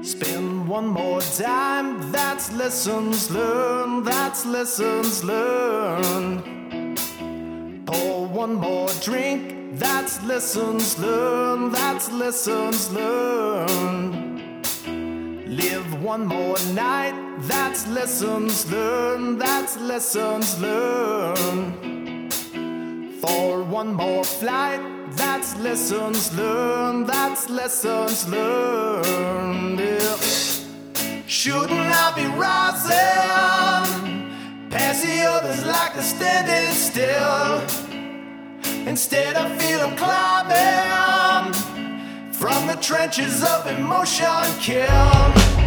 Spin one more time, that's lessons learned, that's lessons learned. Pour one more drink, that's lessons learned, that's lessons learned. Live one more night, that's lessons learned, that's lessons learned. For one more flight, that's lessons learned, that's lessons learned. Yeah. Shouldn't I be rising past the others like they're standing still? Instead I feel I'm climbing from the trenches of emotion kill.